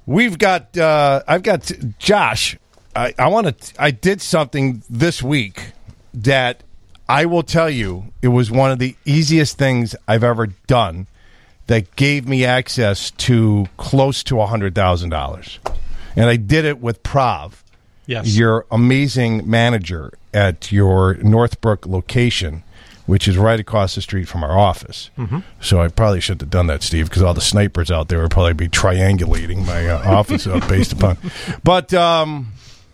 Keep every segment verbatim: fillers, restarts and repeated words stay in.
we've got. Uh, I've got Josh. I, I want to. I did something this week that I will tell you it was one of the easiest things I've ever done. That gave me access to close to a hundred thousand dollars, and I did it with Prav. Yes, your amazing manager at your Northbrook location, which is right across the street from our office. Mm-hmm. So I probably shouldn't have done that, Steve, because all the snipers out there would probably be triangulating my uh, office up based upon. But um,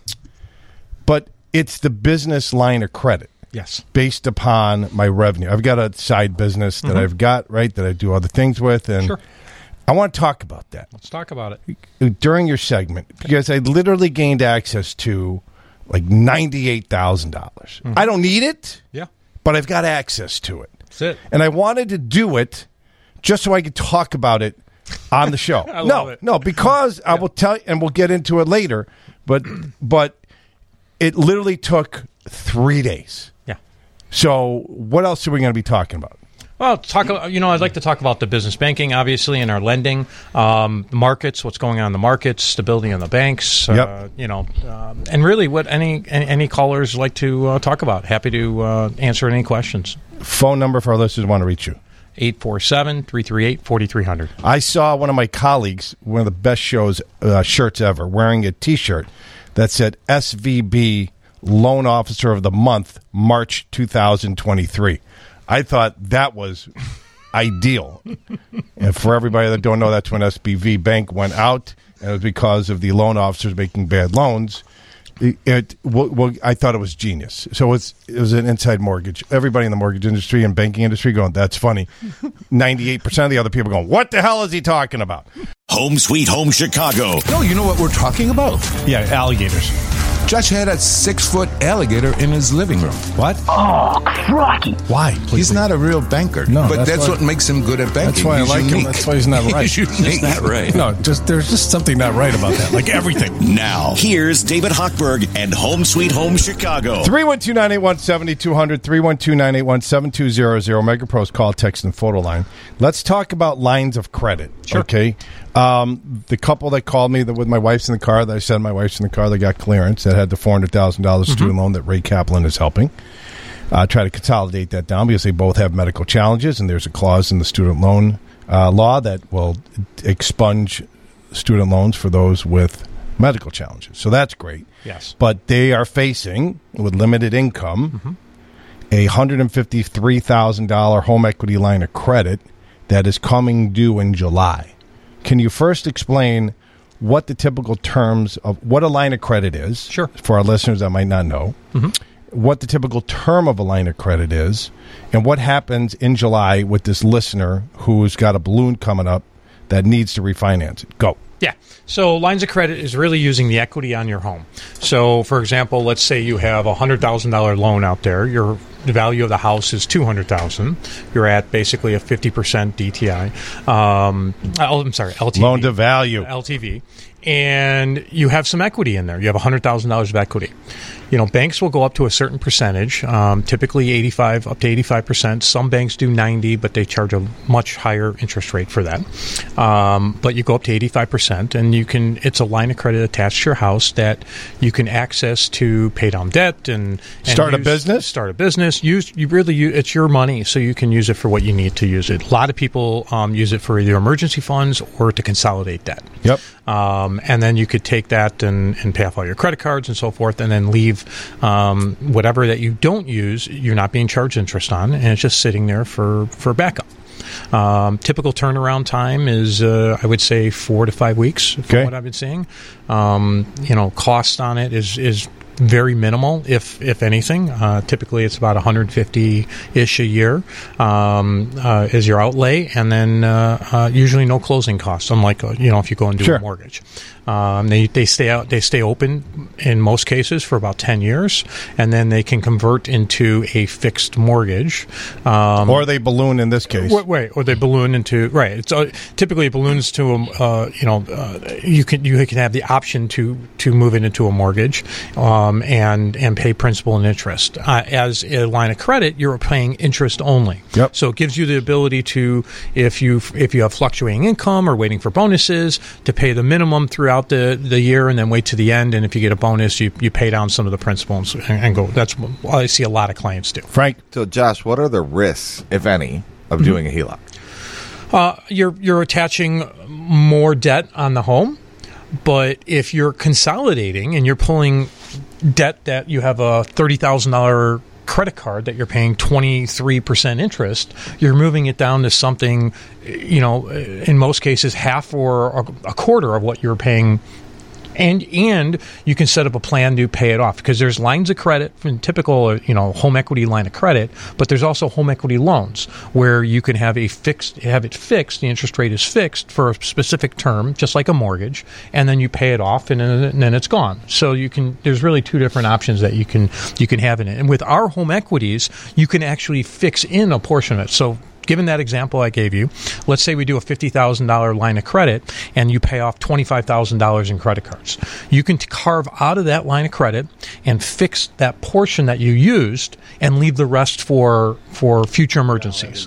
but it's the business line of credit. Yes. Based upon my revenue. I've got a side business that mm-hmm. I've got, right, that I do other things with. And sure. I want to talk about that. Let's talk about it. During your segment, because I literally gained access to like ninety-eight thousand dollars. Mm-hmm. I don't need it. Yeah. But I've got access to it. That's it. And I wanted to do it just so I could talk about it on the show. I no, love it. No, because yeah. I will tell you, and we'll get into it later, but but it literally took three days. Yeah. So what else are we going to be talking about? Well, talk. You know, I'd like to talk about the business banking, obviously, and our lending, um, markets, what's going on in the markets, stability in the banks. Yep. Uh, you know, um, and really, what any any, any callers like to uh, talk about. Happy to uh, answer any questions. Phone number for our listeners who want to reach you: eight four seven, three three eight, four three zero zero. I saw one of my colleagues, one of the best shows uh, shirts ever, wearing a T-shirt that said S V B Loan Officer of the Month, March two thousand twenty-three. I thought that was ideal. And for everybody that don't know, that's when S B V Bank went out, and it was because of the loan officers making bad loans. It, it well, well, I thought it was genius. So it's it was an inside mortgage. Everybody in the mortgage industry and banking industry going, that's funny. ninety-eight percent of the other people going, what the hell is he talking about? Home Sweet Home Chicago. No, you know what we're talking about? Yeah, alligators. Josh had a six-foot alligator in his living room. What? Oh, crikey. Why? Please, he's not a real banker. No, but that's, that's why, what makes him good at banking. That's why he's I like unique. him. That's why he's not right. He's unique. Not right. No, just there's just something not right about that. Like everything. Now, here's David Hochberg and Home Sweet Home Chicago. three one two, nine eight one, seven two zero zero, three one two, nine eight one, seven two zero zero, MegaPro's call, text, and photo line. Let's talk about lines of credit. Sure. Okay. Um, the couple that called me that with my wife's in the car, that I said my wife's in the car, they got clearance, that had the four hundred thousand dollars mm-hmm. student loan that Ray Kaplan is helping. Uh, try to consolidate that down because they both have medical challenges, and there's a clause in the student loan uh, law that will expunge student loans for those with medical challenges. So that's great. Yes. But they are facing, with limited income, mm-hmm. a one hundred fifty-three thousand dollars home equity line of credit that is coming due in July. Can you first explain what the typical terms of what a line of credit is? Sure. For our listeners that might not know, mm-hmm. what the typical term of a line of credit is, and what happens in July with this listener who's got a balloon coming up that needs to refinance it. Go. Yeah. So lines of credit is really using the equity on your home. So, for example, let's say you have a one hundred thousand dollars loan out there. Your the value of the house is two hundred thousand dollars. You're at basically a fifty percent D T I. Um, I'm sorry, L T V. Loan to value. L T V. And you have some equity in there. You have one hundred thousand dollars of equity. You know, banks will go up to a certain percentage, um, typically eighty-five, up to eighty-five percent. Some banks do ninety, but they charge a much higher interest rate for that. Um, but you go up to eighty-five percent, and you can. It's a line of credit attached to your house that you can access to pay down debt and, and start use, a business. Start a business. Use you really use, it's your money, so you can use it for what you need to use it. A lot of people um, use it for either emergency funds or to consolidate debt. Yep. Um, and then you could take that and, and pay off all your credit cards and so forth, and then leave um, whatever that you don't use, you're not being charged interest on, and it's just sitting there for, for backup. Um, typical turnaround time is, uh, I would say, four to five weeks from okay. what I've been seeing. Um, you know, cost on it is is very minimal, if if anything. Uh, typically, it's about one hundred fifty-ish a year um, uh, is your outlay, and then uh, uh, usually no closing costs. Unlike uh, you know, if you go and do sure. a mortgage, um, they they stay out they stay open in most cases for about ten years, and then they can convert into a fixed mortgage, um, or they balloon in this case. Wait, wait or they balloon into right. It's uh, typically it balloons to a uh, you know uh, you can you can have the option to to move it into a mortgage. Um, um, and and pay principal and interest. Uh, as a line of credit, you're paying interest only. Yep. So it gives you the ability to, if you if you have fluctuating income or waiting for bonuses, to pay the minimum throughout the, the year and then wait to the end. And if you get a bonus, you, you pay down some of the principal and, and go. That's what I see a lot of clients do. Frank? So, Josh, what are the risks, if any, of mm-hmm. doing a H E L O C? Uh, you're you're attaching more debt on the home, but if you're consolidating and you're pulling debt that you have a thirty thousand dollars credit card that you're paying twenty-three percent interest, you're moving it down to something, you know, in most cases half or a quarter of what you're paying. And and you can set up a plan to pay it off, because there's lines of credit from typical, you know, home equity line of credit, but there's also home equity loans where you can have a fixed have it fixed. The interest rate is fixed for a specific term, just like a mortgage, and then you pay it off, and then, and then it's gone. So you can there's really two different options that you can you can have in it. And with our home equities, you can actually fix in a portion of it. So, given that example I gave you, let's say we do a fifty thousand dollars line of credit and you pay off twenty-five thousand dollars in credit cards. You can carve out of that line of credit and fix that portion that you used and leave the rest for for future emergencies.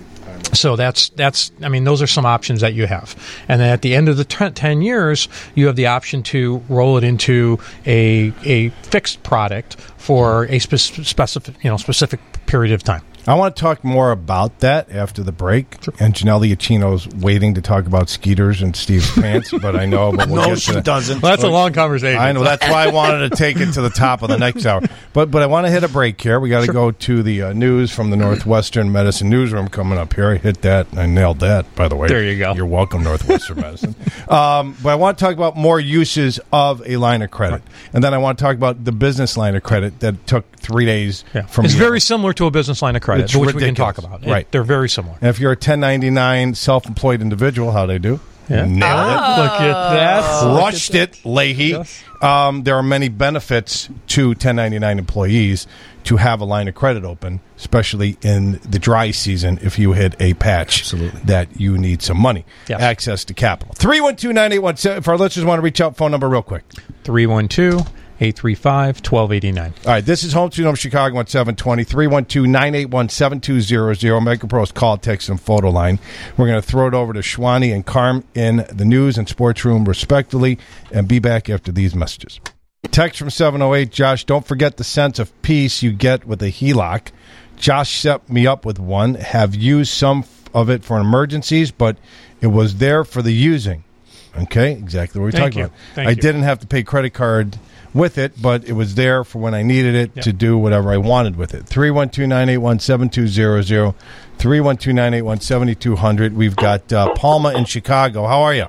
So that's, that's I mean, those are some options that you have. And then at the end of the ten years, you have the option to roll it into a a fixed product for a spe- specific, you know, specific period of time. I want to talk more about that after the break. Sure. And Janelle Iachino's waiting to talk about Skeeters and Steve's pants, but I know. But we'll no, get she to that. doesn't. Well, that's a long conversation. I know. That's why I wanted to take it to the top of the next hour. But but I want to hit a break here. We got to sure. go to the uh, news from the Northwestern Medicine Newsroom coming up here. I hit that. I nailed that, by the way. There you go. You're welcome, Northwestern Medicine. Um, but I want to talk about more uses of a line of credit. Right. And then I want to talk about the business line of credit that took three days yeah. from It's you. very similar to a business line of credit, It's which ridiculous. we can talk about. Right. It, they're very similar. And if you're a ten ninety-nine self-employed individual, how'd I do? Yeah. Nailed oh. it. Look at that. Crushed it, Leahy. Yes. Um, there are many benefits to ten ninety-nine employees to have a line of credit open, especially in the dry season if you hit a patch Absolutely. that you need some money. Yes. Access to capital. three one two, nine eight one seven. If our listeners want to reach out, phone number real quick. three one two, eight three five, one two eight nine. All right, this is Home Sweet Home Chicago one seven two zero, three one two, nine eight one, seven two zero zero. MegaPro's call, text, and photo line. We're going to throw it over to Shwani and Carm in the news and sports room, respectively, and be back after these messages. Text from seven oh eight, Josh, don't forget the sense of peace you get with a H E L O C. Josh set me up with one, have used some of it for emergencies, but it was there for the using. Okay, exactly what we're Thank talking you. about. Thank I you. didn't have to pay credit card with it, but it was there for when I needed it Yep. to do whatever I wanted with it. three one two, nine eight one, seven two zero zero, three one two, nine eight one, seven two zero zero. We've got uh, Palma in Chicago. How are you?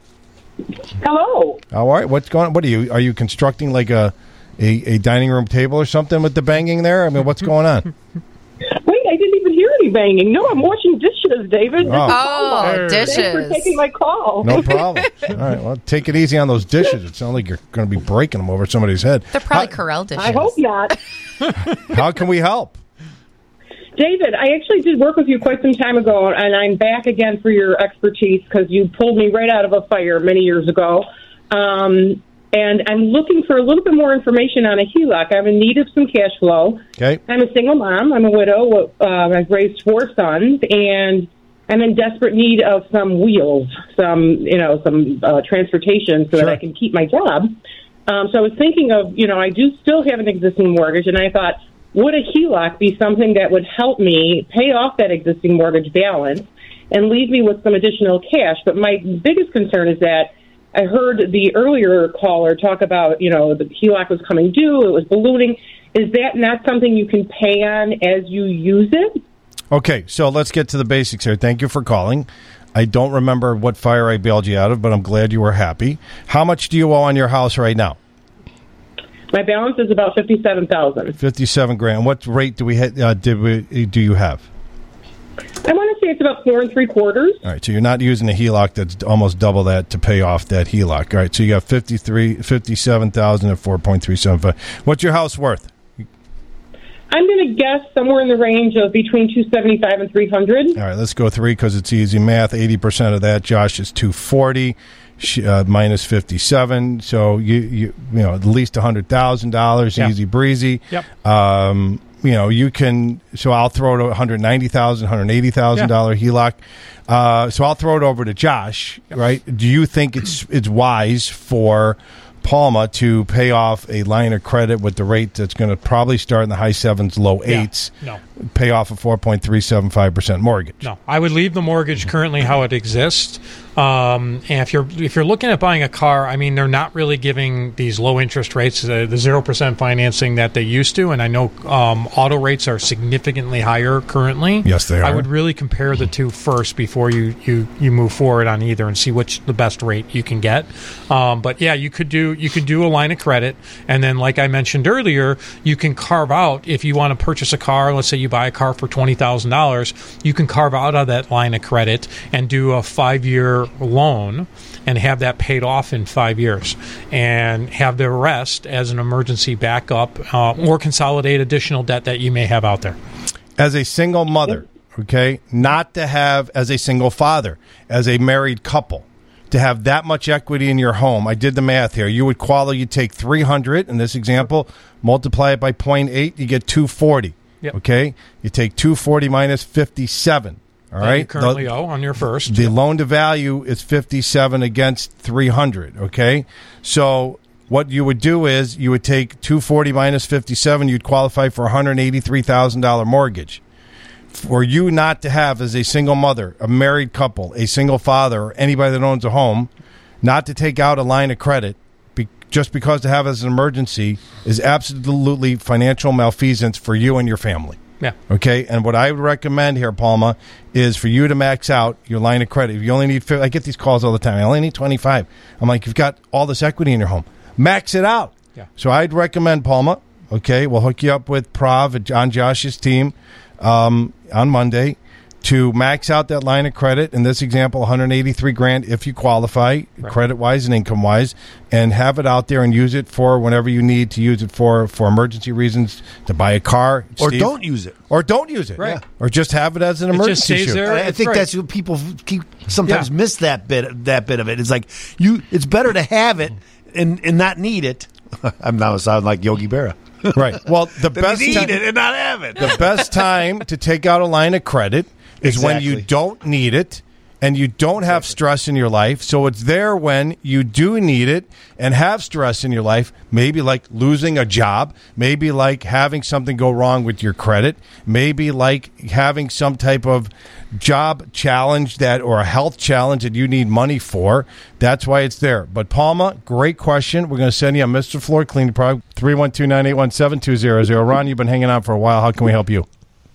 Hello. How are you? What's going on? What are you? Are you constructing like a, a, a dining room table or something with the banging there? I mean, what's going on? Wait, I didn't even hear any banging. No, I'm washing dishes, David. Oh. Oh, Thanks for dishes. taking my call. No problem. All right, well, take it easy on those dishes. It sounds like you're going to be breaking them over somebody's head. They're probably how, Corel dishes. I hope not. how can we help? David, I actually did work with you quite some time ago, and I'm back again for your expertise because you pulled me right out of a fire many years ago. Um, and I'm looking for a little bit more information on a H E L O C. I'm in need of some cash flow. Okay. I'm a single mom. I'm a widow. Uh, I've raised four sons, and I'm in desperate need of some wheels, some, you know, some uh, transportation so Sure. that I can keep my job. Um, so I was thinking of, you know, I do still have an existing mortgage, and I thought, would a H E L O C be something that would help me pay off that existing mortgage balance and leave me with some additional cash? But my biggest concern is that I heard the earlier caller talk about, you know, the H E L O C was coming due, it was ballooning. Is that not something you can pay on as you use it? Okay, so let's get to the basics here. Thank you for calling. I don't remember what fire I bailed you out of, but I'm glad you were happy. How much do you owe on your house right now? My balance is about fifty-seven thousand dollars. Fifty-seven grand. What rate do we ha- uh, did we do you have? I want to say it's about four and three quarters. All right, so you're not using a H E L O C that's almost double that to pay off that H E L O C. All right, so you got fifty-three, fifty-seven thousand at four point three seven five. What's your house worth? I'm going to guess somewhere in the range of between two seventy-five and three hundred. All right, let's go three because it's easy math. eighty percent of that, Josh, is two forty. sh- uh, minus fifty-seven. So you you you know at least a hundred thousand dollars, Yeah. easy breezy. Yep. Um, you know you can. So I'll throw it one hundred ninety thousand, one hundred eighty thousand dollar H E L O C. Uh, so I'll throw it over to Josh. Yep. Right? Do you think it's it's wise for Palma to pay off a line of credit with the rate that's going to probably start in the high sevens, low Yeah. eights, No. pay off a four point three seven five percent mortgage? No, I would leave the mortgage currently how it exists. Um, and if you're if you're looking at buying a car, I mean, they're not really giving these low interest rates, uh, the zero percent financing that they used to. And I know um, auto rates are significantly higher currently. Yes, they I are. would really compare the two first before you, you, you move forward on either and see which the best rate you can get. Um, but yeah, you could do you could do a line of credit, and then like I mentioned earlier, you can carve out if you want to purchase a car. Let's say you buy a car for twenty thousand dollars, you can carve out of that line of credit and do a five-year loan and have that paid off in five years and have the rest as an emergency backup uh, or consolidate additional debt that you may have out there. As a single mother, okay, not to have as a single father, as a married couple, to have that much equity in your home. I did the math here. You would qualify, you take three hundred in this example, multiply it by zero point eight, you get two forty. Yep. Okay? You take two forty minus fifty-seven. All That right? you currently The- owe on your first. The loan to value is fifty-seven against three hundred, okay? So what you would do is you would take two forty minus fifty-seven, you'd qualify for a one hundred eighty-three thousand dollars mortgage. For you not to have, as a single mother, a married couple, a single father, or anybody that owns a home, not to take out a line of credit be, just because to have as an emergency is absolutely financial malfeasance for you and your family. Yeah. Okay, and what I would recommend here, Palma, is for you to max out your line of credit. If you only need, I get these calls all the time. I only need twenty-five. I'm like, you've got all this equity in your home. Max it out. Yeah. So I'd recommend Palma. Okay, we'll hook you up with Prav on Josh's team um, on Monday to max out that line of credit. In this example, one hundred eighty-three grand if you qualify, Right. credit wise and income wise, and have it out there and use it for whenever you need to use it for for emergency reasons, to buy a car, Or Steve. don't use it. Or don't use it. Right. Yeah. Or just have it as an It just emergency stays shoot. there. I, I That's think right. that's what people keep sometimes Yeah. miss that bit that bit of it. It's like you. It's better to have it and and not need it. I'm now sounding like Yogi Berra. Right. Well, the Than best need time, it and not have it. the best time to take out a line of credit is when you Exactly. don't need it and you don't have stress in your life. So it's there when you do need it and have stress in your life, maybe like losing a job, maybe like having something go wrong with your credit, maybe like having some type of job challenge that or a health challenge that you need money for. That's why it's there. But Palma, great question. We're going to send you a Mister Floor Cleaning product, three one two, nine eight one, seven two zero zero. Ron, you've been hanging on for a while. How can we help you?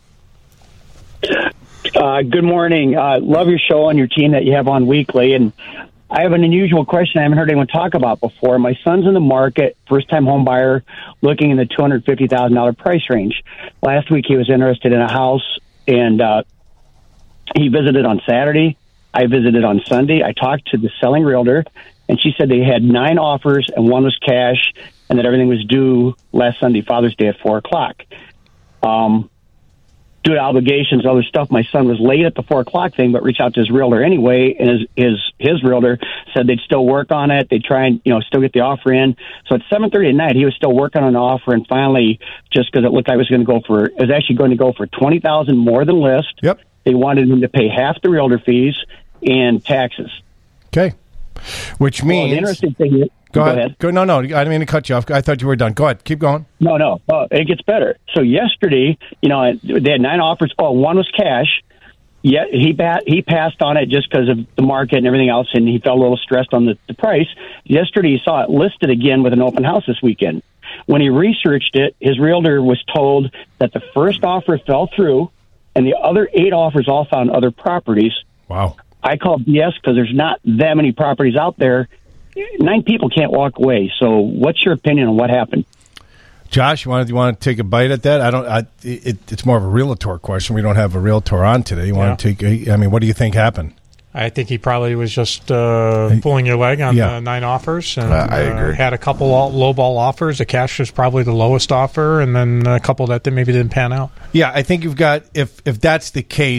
Uh, good morning. Uh, love your show and your team that you have on weekly. And I have an unusual question I haven't heard anyone talk about before. My son's in the market, first-time home buyer, looking in the two hundred fifty thousand dollars price range. Last week he was interested in a house, and uh, he visited on Saturday. I visited on Sunday. I talked to the selling realtor, and she said they had nine offers, and one was cash, and that everything was due last Sunday, Father's Day, at four o'clock. Um, due to obligations, other stuff, my son was late at the four o'clock thing, but reached out to his realtor anyway, and his his his realtor said they'd still work on it. They'd try and, you know, still get the offer in. So at seven thirty at night, he was still working on an offer, and finally, just because it looked like it was going to go for, it was actually going to go for twenty thousand more than list. Yep. They wanted him to pay half the realtor fees and taxes. Okay. Which Well, means... the interesting thing is, Go, go ahead. ahead. Go. No, no. I didn't mean to cut you off. I thought you were done. Go ahead. Keep going. No, no. Uh, it gets better. So yesterday, you know, they had nine offers. Oh, one was cash. Yeah, he bat, he passed on it just because of the market and everything else, and he felt a little stressed on the, the price. Yesterday, he saw it listed again with an open house this weekend. When he researched it, his realtor was told that the first offer fell through, and the other eight offers all found other properties. Wow. I call B S because there's not that many properties out there. Nine people can't walk away. So what's your opinion on what happened? Josh, you want to, you want to take a bite at that? I don't. I, it, it's more of a realtor question. We don't have a realtor on today. You want Yeah. to take? A, I mean, what do you think happened? I think he probably was just uh, pulling your leg on Yeah. the nine offers. And, Uh, I agree. Uh, had a couple all, low ball offers. The cash was probably the lowest offer, and then a couple that maybe didn't pan out. Yeah, I think you've got. If if that's the case,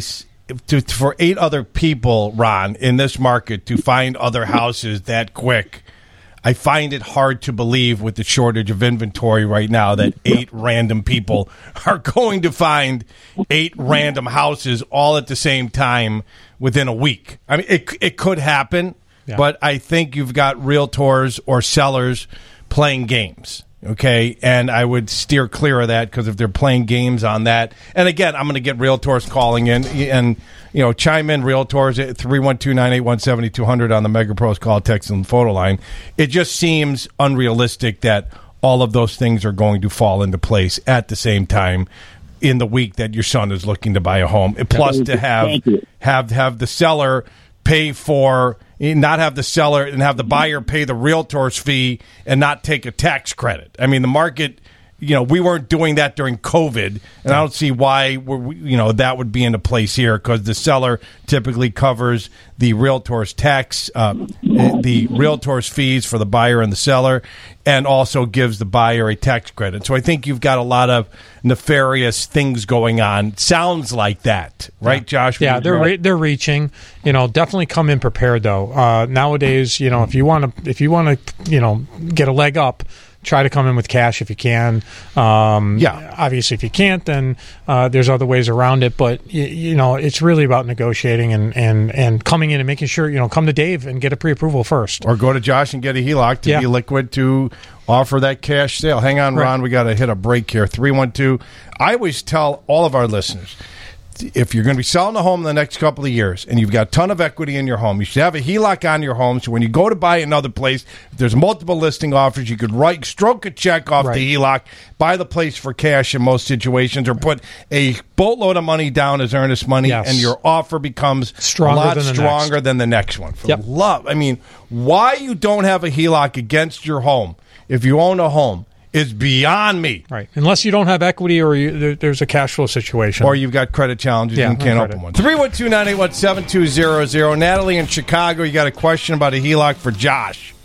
to, for eight other people, Ron, in this market to find other houses that quick, I find it hard to believe with the shortage of inventory right now that eight random people are going to find eight random houses all at the same time within a week. I mean, it it could happen, yeah. but I think you've got realtors or sellers playing games. Okay, and I would steer clear of that because if they're playing games on that, and again, I'm going to get realtors calling in and, you know, chime in realtors at three one two, nine eight one, seven two zero zero on the MegaPros call, text, and photo line. It just seems unrealistic that all of those things are going to fall into place at the same time in the week that your son is looking to buy a home. Plus to have have have the seller pay for, not have the seller and have the buyer pay the realtor's fee and not take a tax credit. I mean, the market, you know, we weren't doing that during COVID, and I don't see why, we're, you know, that would be into place here because the seller typically covers the realtor's tax, uh, the realtor's fees for the buyer and the seller, and also gives the buyer a tax credit. So I think you've got a lot of nefarious things going on. Sounds like that, right, yeah. Josh? Yeah, they're re- they're reaching. You know, definitely come in prepared though. Uh, nowadays, you know, if you want to, if you want to, you know, get a leg up, try to come in with cash if you can. Um, yeah. Obviously, if you can't, then uh, there's other ways around it. But, you, you know, it's really about negotiating and, and, and coming in and making sure, you know, come to Dave and get a pre-approval first. Or go to Josh and get a H E L O C to yeah. be liquid to offer that cash sale. Hang on, Ron. Right. We got to hit a break here. three one two. I always tell all of our listeners, if you're going to be selling a home in the next couple of years and you've got a ton of equity in your home, you should have a H E L O C on your home. So when you go to buy another place, if there's multiple listing offers, you could write, stroke a check off right. the H E L O C, buy the place for cash in most situations, or put a boatload of money down as earnest money, yes. and your offer becomes stronger a lot than stronger next. than the next one. For yep. love, I mean, why you don't have a H E L O C against your home if you own a home is beyond me. Right. Unless you don't have equity or you, there, there's a cash flow situation. Or you've got credit challenges yeah, and can't credit. open one. three one two, nine eight one, seven two zero zero. Natalie in Chicago, you got a question about a H E L O C for Josh.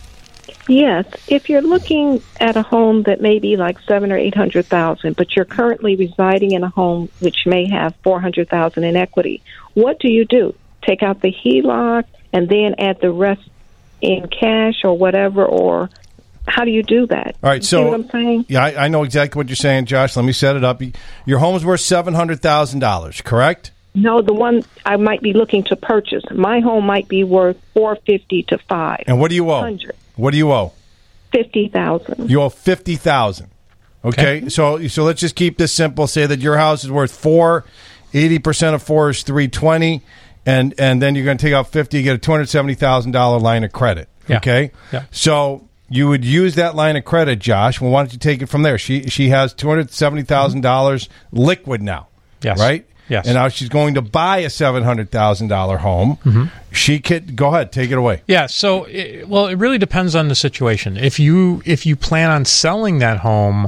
Yes. If you're looking at a home that may be like seven or eight hundred thousand, but you're currently residing in a home which may have four hundred thousand in equity, what do you do? Take out the H E L O C and then add the rest in cash or whatever, or how do you do that? All right, you so see what I'm saying? Yeah, I, I know exactly what you're saying, Josh. Let me set it up. Your home's worth seven hundred thousand dollars, correct? No, the one I might be looking to purchase. My home might be worth four fifty to five. And what do you owe? Hundred. What do you owe? Fifty thousand. You owe fifty thousand. Okay, okay. so so let's just keep this simple. Say that your house is worth four. Eighty percent of four is three twenty, and and then you're going to take out fifty. You get a two hundred seventy thousand dollar line of credit. Yeah. Okay, yeah. So you would use that line of credit, Josh. Well, why don't you take it from there? She she has two hundred seventy thousand dollars liquid now. Yes. Right? Yes. And now she's going to buy a seven hundred thousand dollars home. Mm-hmm. She could go ahead, take it away. Yeah, so it, well, it really depends on the situation. If you if you plan on selling that home,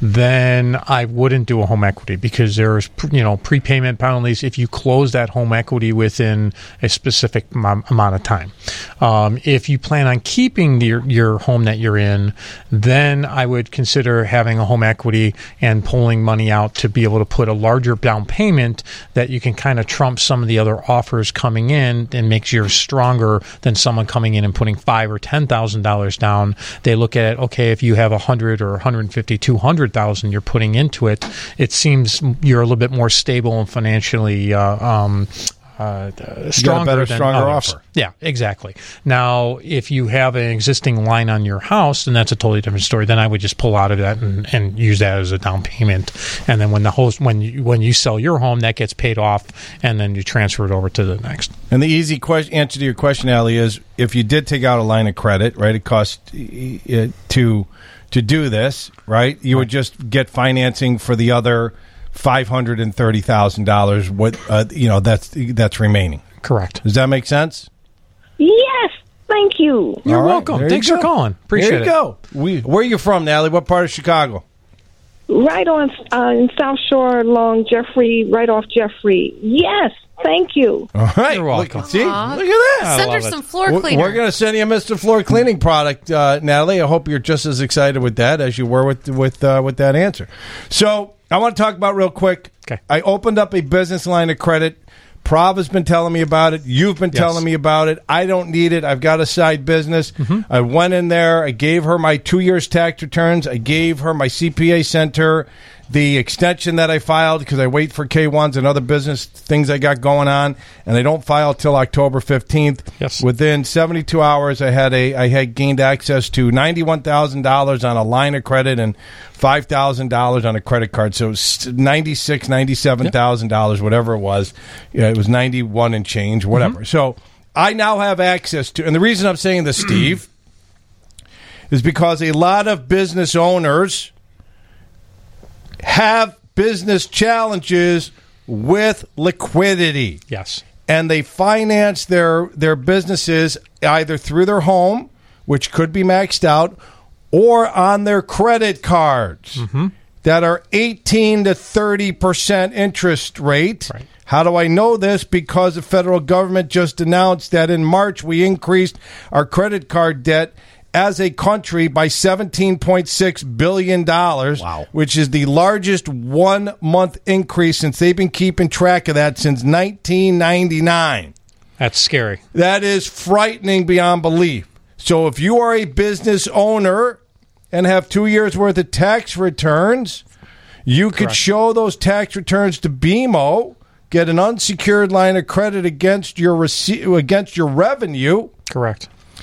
then I wouldn't do a home equity because there's, you know, prepayment penalties if you close that home equity within a specific m- amount of time. Um, if you plan on keeping your, your home that you're in, then I would consider having a home equity and pulling money out to be able to put a larger down payment that you can kind of trump some of the other offers coming in and makes yours stronger than someone coming in and putting five or ten thousand dollars down. They look at it, okay, if you have a hundred or one hundred fifty, two hundred thousand you're putting into it, it seems you're a little bit more stable and financially uh, um, uh, stronger, better, than stronger others. offer. Yeah, exactly. Now, if you have an existing line on your house, then that's a totally different story. Then I would just pull out of that and, and use that as a down payment. And then when the host, when you, when you sell your home, that gets paid off, and then you transfer it over to the next. And the easy question, answer to your question, Allie, is if you did take out a line of credit, right? It costs uh, to to do this, right? You right. would just get financing for the other five hundred and thirty thousand dollars. What uh, you know that's that's remaining. Correct. Does that make sense? Yes. Thank you. You're All welcome. right, Thanks you for calling. Appreciate there you it. go. We, where are you from, Natalie? What part of Chicago? Right on uh, in South Shore along Jeffrey, right off Jeffrey. Yes. Thank you. All right. You're welcome. Look, see, Aww. look at that. Send her some floor We're, cleaner. we're going to send you a Mister Floor Cleaning product, uh, Natalie. I hope you're just as excited with that as you were with with uh, with that answer. So I want to talk about real quick. Okay. I opened up a business line of credit Prava's been telling me about it. You've been Yes. telling me about it. I don't need it. I've got a side business. Mm-hmm. I went in there. I gave her my two years tax returns. I gave her my C P A center, the extension that I filed because I wait for K ones and other business things I got going on, and I don't file till October fifteenth. Yes. Within seventy-two hours, I had a I had gained access to ninety-one thousand dollars on a line of credit and five thousand dollars on a credit card. So it was ninety-six thousand dollars, ninety-seven thousand dollars, whatever it was. Yeah, it was ninety-one and change, whatever. Mm-hmm. So I now have access to, and the reason I'm saying this, Steve, is because a lot of business owners have business challenges with liquidity. Yes. And they finance their their businesses either through their home, which could be maxed out, or on their credit cards Mm-hmm. that are eighteen to thirty percent interest rate. Right. How do I know this? Because the federal government just announced that in March we increased our credit card debt as a country by seventeen point six billion dollars, Wow. which is the largest one-month increase since they've been keeping track of that since nineteen ninety-nine. That's scary. That is frightening beyond belief. So if you are a business owner and have two years' worth of tax returns, you could Correct. show those tax returns to B M O, get an unsecured line of credit against your rece- against your revenue, Correct.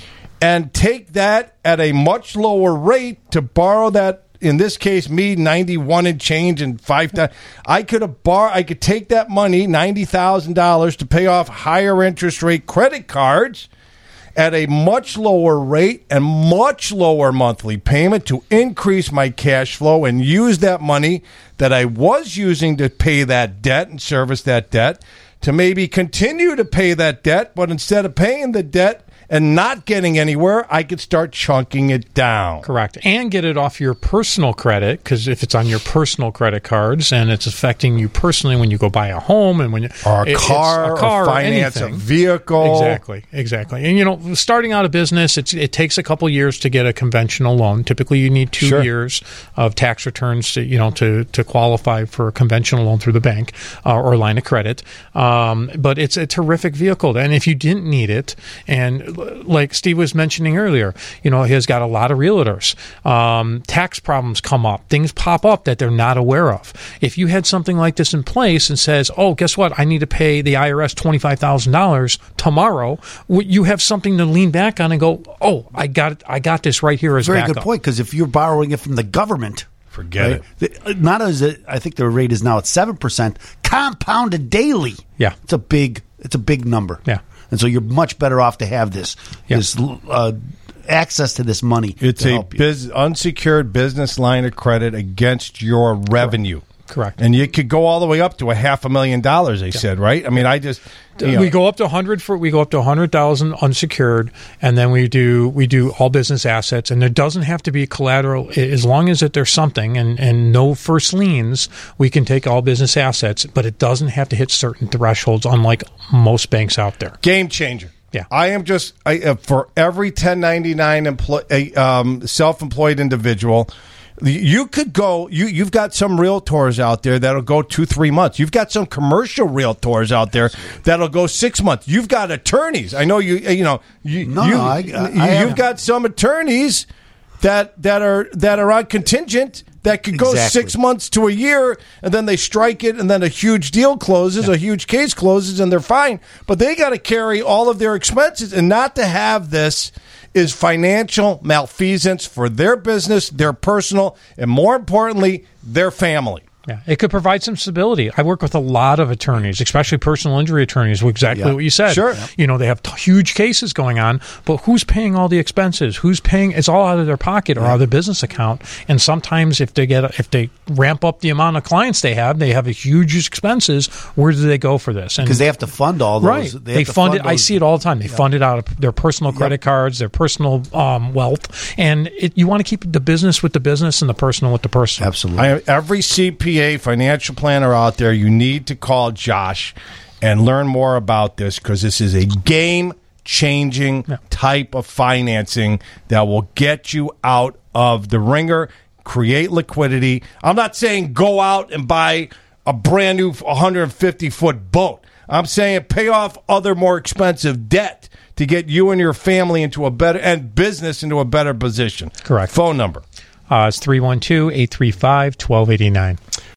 and take that at a much lower rate to borrow that. In this case, me ninety-one and change and five. I could have bar. I could take that money, ninety thousand dollars, to pay off higher interest rate credit cards at a much lower rate and much lower monthly payment to increase my cash flow and use that money that I was using to pay that debt and service that debt to maybe continue to pay that debt, but instead of paying the debt and not getting anywhere, I could start chunking it down. Correct. And get it off your personal credit, because if it's on your personal credit cards and it's affecting you personally when you go buy a home and when you Or a it- it's car, a car or finance a anything. vehicle. Exactly, exactly. And you know, starting out a business, it's, it takes a couple years to get a conventional loan. Typically, you need two Sure. years of tax returns to you know to to qualify for a conventional loan through the bank uh, or line of credit. Um, but it's a terrific vehicle, and if you didn't need it, and like Steve was mentioning earlier, you know, he has got a lot of realtors. Um, tax problems come up, things pop up that they're not aware of. If you had something like this in place and says, "Oh, guess what? I need to pay the I R S twenty-five thousand dollars tomorrow," you have something to lean back on and go, "Oh, I got it. I got this right here as Very backup." good point, because if you're borrowing it from the government, Forget right, the- not as it, I think the rate is now at seven percent, compounded daily. Yeah. it's a big, it's a big number. Yeah. and so you're much better off to have this, Yeah. this uh, access to this money. It's to a help you. bus- unsecured business line of credit against your revenue. Correct. And you could go all the way up to a half a million dollars, they said, right? I mean, I just... you know, We go up to one hundred for we go up to one hundred thousand unsecured, and then we do we do all business assets, and there doesn't have to be collateral as long as that there's something and, and no first liens. We can take all business assets, but it doesn't have to hit certain thresholds, unlike most banks out there. game changer. Yeah. I am just, I, uh, for every ten ninety-nine employ, uh, um, self-employed individual, you could go, you, you've got some realtors out there that'll go two, three months. You've got some commercial realtors out there that'll go six months. You've got attorneys. I know you, you know, you, No, you, I- I- you- I you've have- got some attorneys that, that are, that are on contingent that could go Exactly. six months to a year, and then they strike it, and then a huge deal closes, a huge case closes, and they're fine. But they got to carry all of their expenses, and not to have this is financial malfeasance for their business, their personal, and more importantly, their family. Yeah, it could provide some stability. I work with a lot of attorneys, especially personal injury attorneys, exactly Yeah. what you said. Sure. You know, they have t- huge cases going on, but who's paying all the expenses? Who's paying? It's all out of their pocket or out of their business account. And sometimes if they get, if they ramp up the amount of clients they have, they have a huge expenses. Where do they go for this? And because they have to fund all those. Right. They, have to fund it. I those- see it all the time. They fund it out of their personal credit cards, their personal um, wealth. And it, you want to keep the business with the business and the personal with the personal. Absolutely. I, every C P A financial planner out there, you need to call Josh and learn more about this, because this is a game-changing Yeah. type of financing that will get you out of the ringer, create liquidity. I'm not saying go out and buy a brand new one hundred fifty foot boat. I'm saying pay off other more expensive debt to get you and your family into a better and business into a better position. Correct. Phone number. Uh, it's three one two, eight three five, one two eight nine.